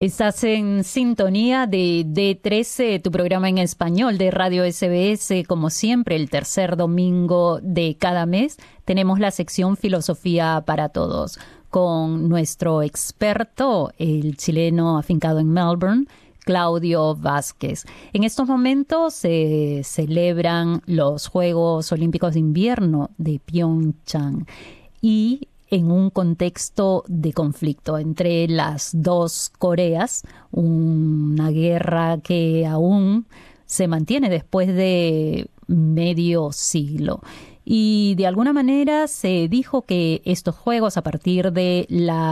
Estás en sintonía de D13, tu programa en español de Radio SBS. Como siempre, el tercer domingo de cada mes tenemos la sección Filosofía para Todos con nuestro experto, el chileno afincado en Melbourne, Claudio Vázquez. En estos momentos se celebran los Juegos Olímpicos de Invierno de Pyeongchang y en un contexto de conflicto entre las dos Coreas, una guerra que aún se mantiene después de medio siglo. Y de alguna manera se dijo que estos juegos, a partir de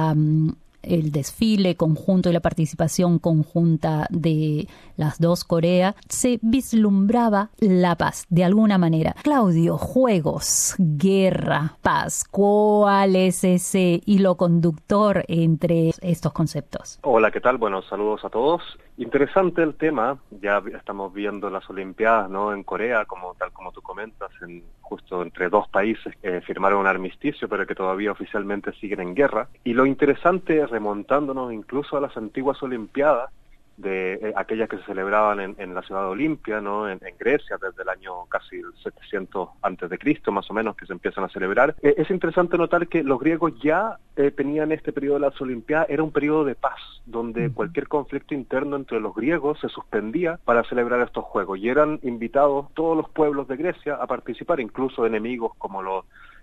el desfile conjunto y la participación conjunta de las dos Coreas, se vislumbraba la paz de alguna manera. Claudio, juegos, guerra, paz, ¿cuál es ese hilo conductor entre estos conceptos? Hola, ¿qué tal? Bueno, saludos a todos. Interesante el tema. Ya estamos viendo las Olimpiadas, ¿no? En Corea, tal como tú comentas, justo entre dos países que firmaron un armisticio, pero que todavía oficialmente siguen en guerra. Y lo interesante, remontándonos incluso a las antiguas Olimpiadas, de aquellas que se celebraban en la ciudad de Olimpia, ¿no? En Grecia, desde el año casi 700 antes de Cristo, más o menos, que se empiezan a celebrar. Es interesante notar que los griegos ya tenían este periodo de las Olimpiadas, era un periodo de paz, donde cualquier conflicto interno entre los griegos se suspendía para celebrar estos juegos, y eran invitados todos los pueblos de Grecia a participar, incluso enemigos como los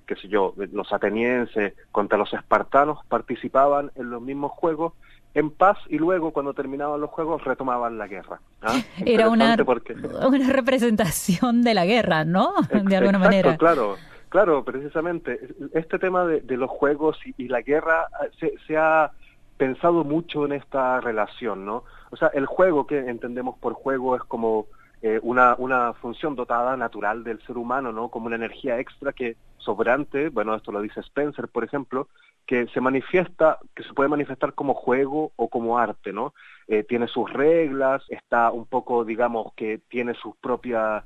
atenienses contra los espartanos participaban en los mismos juegos en paz, y luego cuando terminaban los juegos retomaban la guerra. Era una representación de la guerra, ¿no? De alguna manera. Claro, precisamente. Este tema de los juegos y la guerra se ha pensado mucho en esta relación, ¿no? O sea, el juego, que entendemos por juego, es como una función dotada natural del ser humano, ¿no? Como una energía extra que sobrante, bueno, esto lo dice Spencer, por ejemplo, que se puede manifestar como juego o como arte, ¿no? Tiene sus reglas, está un poco, digamos, que tiene su propio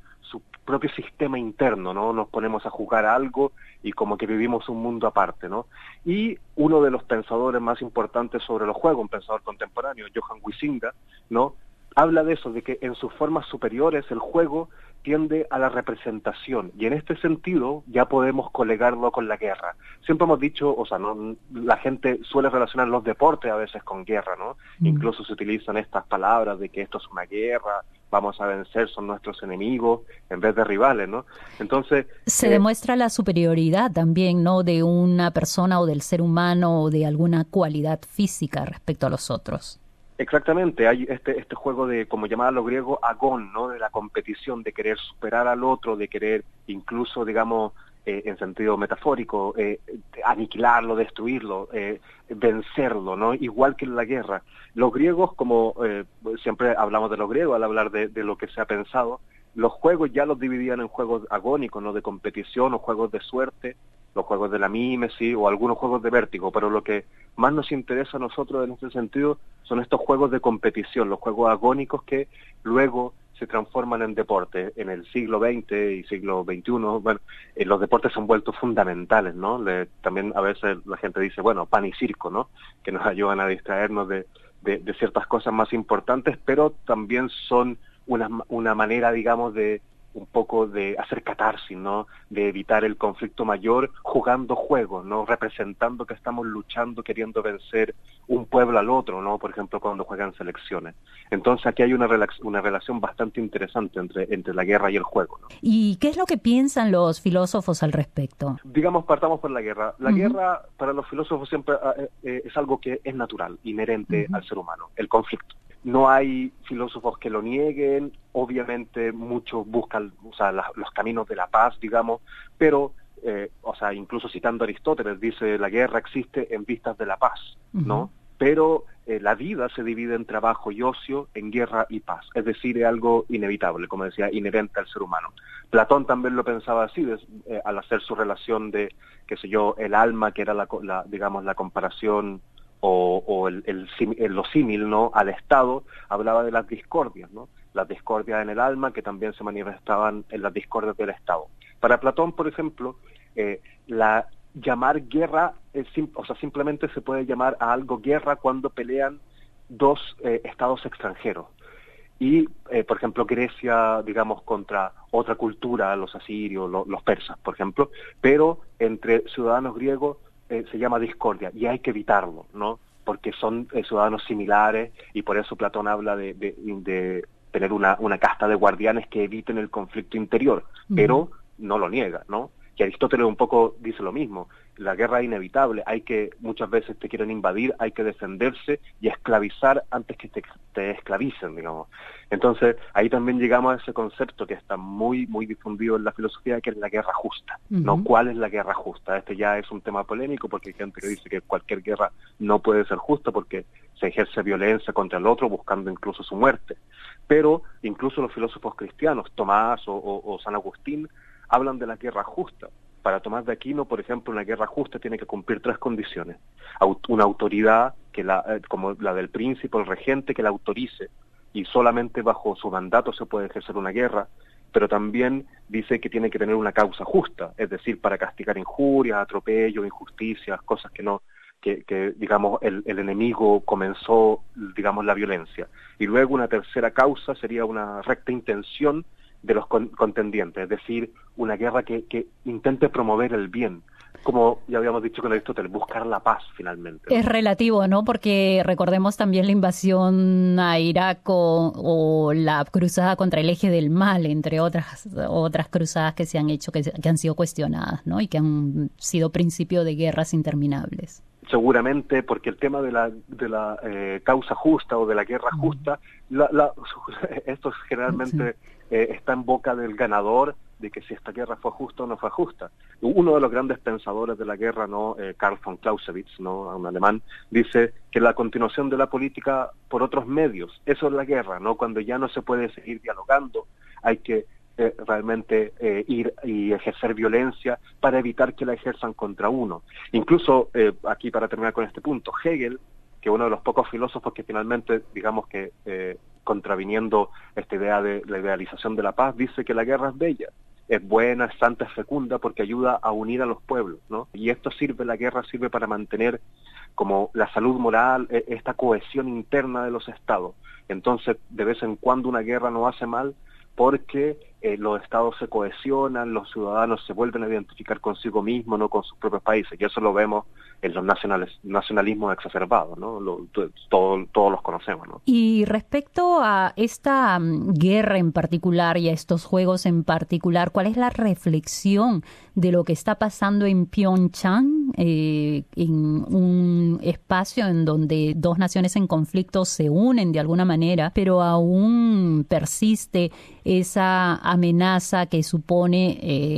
sistema interno, ¿no? Nos ponemos a jugar algo y como que vivimos un mundo aparte, ¿no? Y uno de los pensadores más importantes sobre los juegos, un pensador contemporáneo, Johann Huizinga, ¿no? Habla de eso, de que en sus formas superiores el juego tiende a la representación, y en este sentido ya podemos colegarlo con la guerra. Siempre hemos dicho, la gente suele relacionar los deportes a veces con guerra, ¿no? Incluso se utilizan estas palabras de que esto es una guerra, vamos a vencer, son nuestros enemigos, en vez de rivales, ¿no? Entonces se demuestra la superioridad también, ¿no? De una persona o del ser humano o de alguna cualidad física respecto a los otros. Exactamente, hay este juego de, como llamaban los griegos, agón, ¿no? De la competición, de querer superar al otro, de querer incluso, digamos, en sentido metafórico, aniquilarlo, destruirlo, vencerlo, ¿no? Igual que en la guerra. Los griegos, como siempre hablamos de los griegos al hablar de lo que se ha pensado, los juegos ya los dividían en juegos agónicos, ¿no? De competición, o juegos de suerte, los juegos de la mímesis o algunos juegos de vértigo, pero lo que más nos interesa a nosotros en este sentido son estos juegos de competición, los juegos agónicos que luego se transforman en deporte. En el siglo XX y siglo XXI, bueno, los deportes se han vuelto fundamentales, ¿no? También a veces la gente dice, bueno, pan y circo, ¿no? Que nos ayudan a distraernos de ciertas cosas más importantes, pero también son una manera, digamos, de un poco de hacer catarsis, ¿no? De evitar el conflicto mayor jugando juegos, ¿no? Representando que estamos luchando, queriendo vencer un pueblo al otro, ¿no? Por ejemplo, cuando juegan selecciones. Entonces aquí hay una relación bastante interesante entre la guerra y el juego, ¿no? ¿Y qué es lo que piensan los filósofos al respecto? Digamos, partamos por la guerra. La guerra, para los filósofos, siempre es algo que es natural, inherente al ser humano, el conflicto. No hay filósofos que lo nieguen, obviamente muchos buscan, los caminos de la paz, digamos, pero, incluso citando a Aristóteles, dice, la guerra existe en vistas de la paz, ¿no? Pero la vida se divide en trabajo y ocio, en guerra y paz, es decir, es algo inevitable, como decía, inherente al ser humano. Platón también lo pensaba así, al hacer su relación de, el alma, que era la comparación lo símil, ¿no? Al Estado, hablaba de las discordias, ¿no? Las discordias en el alma, que también se manifestaban en las discordias del Estado. Para Platón, por ejemplo, llamar guerra, simplemente se puede llamar a algo guerra cuando pelean dos estados extranjeros. Y, por ejemplo, Grecia, digamos, contra otra cultura, los asirios, los persas, por ejemplo, pero entre ciudadanos griegos se llama discordia, y hay que evitarlo, ¿no? Porque son ciudadanos similares, y por eso Platón habla de tener una casta de guardianes que eviten el conflicto interior, pero no lo niega, ¿no? Y Aristóteles un poco dice lo mismo: la guerra es inevitable, muchas veces te quieren invadir, hay que defenderse y esclavizar antes que te esclavicen, digamos. Entonces, ahí también llegamos a ese concepto que está muy, muy difundido en la filosofía, que es la guerra justa, ¿no? ¿Cuál es la guerra justa? Este ya es un tema polémico, porque hay gente que dice que cualquier guerra no puede ser justa porque se ejerce violencia contra el otro, buscando incluso su muerte. Pero incluso los filósofos cristianos, Tomás o San Agustín, hablan de la guerra justa. Para Tomás de Aquino, por ejemplo, una guerra justa tiene que cumplir 3 condiciones. Una autoridad, como la del príncipe o el regente, que la autorice, y solamente bajo su mandato se puede ejercer una guerra, pero también dice que tiene que tener una causa justa, es decir, para castigar injurias, atropellos, injusticias, cosas que digamos, el enemigo comenzó, digamos, la violencia. Y luego una tercera causa sería una recta intención de los contendientes, es decir, una guerra que intente promover el bien, como ya habíamos dicho con Aristóteles, buscar la paz finalmente, ¿no? Es relativo, ¿no? Porque recordemos también la invasión a Irak o la cruzada contra el eje del mal, entre otras cruzadas que se han hecho, que han sido cuestionadas, ¿no? Y que han sido principio de guerras interminables. Seguramente, porque el tema de la causa justa o de la guerra justa, esto generalmente está en boca del ganador, de que si esta guerra fue justa o no fue justa. Uno de los grandes pensadores de la guerra, ¿no? Karl von Clausewitz, ¿no? Un alemán, dice que la continuación de la política por otros medios, eso es la guerra, ¿no? Cuando ya no se puede seguir dialogando, hay que realmente ir y ejercer violencia para evitar que la ejerzan contra uno. Incluso, aquí para terminar con este punto, Hegel, que uno de los pocos filósofos que finalmente, digamos que contraviniendo esta idea de la idealización de la paz, dice que la guerra es bella, es buena, es santa, es fecunda, porque ayuda a unir a los pueblos, ¿no? Y la guerra sirve para mantener como la salud moral, esta cohesión interna de los estados. Entonces, de vez en cuando una guerra no hace mal, porque los estados se cohesionan, los ciudadanos se vuelven a identificar consigo mismos, no con sus propios países, y eso lo vemos en los nacionalismos exacerbados, ¿no? Todos los conocemos, ¿no? Y respecto a esta guerra en particular y a estos juegos en particular, ¿cuál es la reflexión de lo que está pasando en Pyeongchang, en un espacio en donde dos naciones en conflicto se unen de alguna manera, pero aún persiste esa amenaza que supone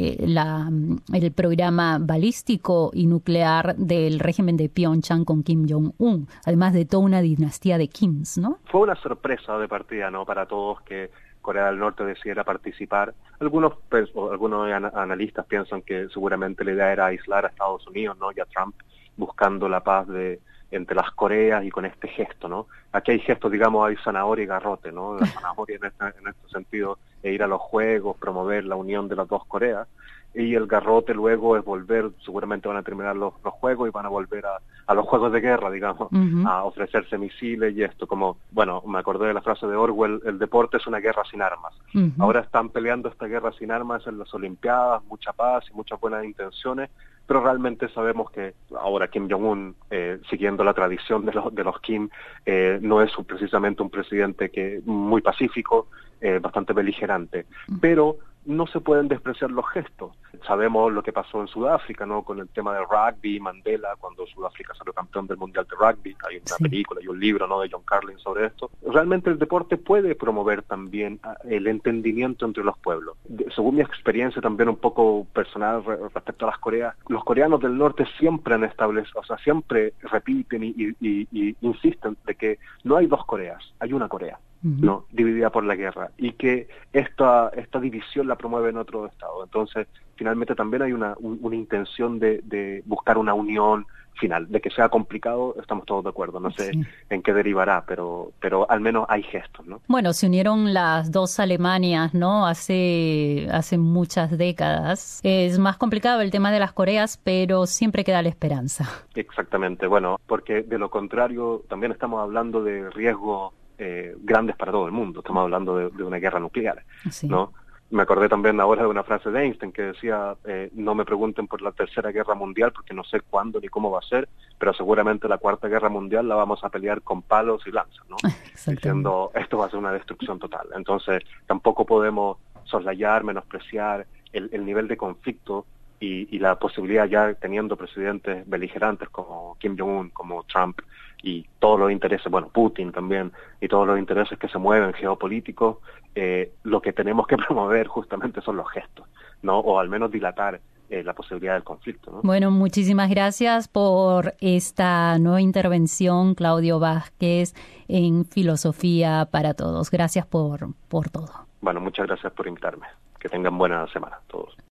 el programa balístico y nuclear del régimen de Pyeongchang con Kim Jong-un, además de toda una dinastía de Kims, ¿no? Fue una sorpresa de partida, ¿no? Para todos que Corea del Norte decidiera participar. Algunos analistas piensan que seguramente la idea era aislar a Estados Unidos, ¿no? Y a Trump, buscando la paz entre las Coreas, y con este gesto, ¿no? Aquí hay gestos, digamos, hay zanahoria y garrote, ¿no? La zanahoria en este sentido es ir a los juegos, promover la unión de las dos Coreas, y el garrote luego es volver, seguramente van a terminar los juegos y van a volver a los juegos de guerra, digamos, a ofrecerse misiles y esto, como, bueno, me acordé de la frase de Orwell, el deporte es una guerra sin armas. Ahora están peleando esta guerra sin armas en las Olimpiadas, mucha paz y muchas buenas intenciones, pero realmente sabemos que ahora Kim Jong-un, siguiendo la tradición de los Kim, no es precisamente un presidente muy pacífico, bastante beligerante, pero no se pueden despreciar los gestos. Sabemos lo que pasó en Sudáfrica, ¿no? Con el tema del rugby, Mandela, cuando Sudáfrica salió campeón del Mundial de Rugby. Hay una película y un libro, ¿no? De John Carlin sobre esto. Realmente el deporte puede promover también el entendimiento entre los pueblos. Según mi experiencia también un poco personal respecto a las Coreas, los coreanos del norte siempre han establecido, o sea, siempre repiten y insisten de que no hay dos Coreas, hay una Corea. ¿no? Dividida por la guerra, y que esta división la promueven otros estados. Entonces, finalmente también hay una intención de buscar una unión final. De que sea complicado, estamos todos de acuerdo. No sé en qué derivará, pero al menos hay gestos, ¿no? Bueno, se unieron las dos Alemanias, ¿no? Hace muchas décadas. Es más complicado el tema de las Coreas, pero siempre queda la esperanza. Exactamente. Bueno, porque de lo contrario también estamos hablando de riesgos grandes para todo el mundo. Estamos hablando de una guerra nuclear, ¿no? Me acordé también ahora de una frase de Einstein que decía, no me pregunten por la Tercera Guerra Mundial porque no sé cuándo ni cómo va a ser, pero seguramente la Cuarta Guerra Mundial la vamos a pelear con palos y lanzas, ¿no? Diciendo, esto va a ser una destrucción total. Entonces, tampoco podemos soslayar, menospreciar el nivel de conflicto y la posibilidad, ya teniendo presidentes beligerantes como Kim Jong-un, como Trump, y todos los intereses, bueno, Putin también, y todos los intereses que se mueven geopolíticos, lo que tenemos que promover justamente son los gestos, ¿no? O al menos dilatar la posibilidad del conflicto, ¿no? Bueno, muchísimas gracias por esta nueva intervención, Claudio Vázquez, en Filosofía para Todos. Gracias por todo. Bueno, muchas gracias por invitarme. Que tengan buena semana todos.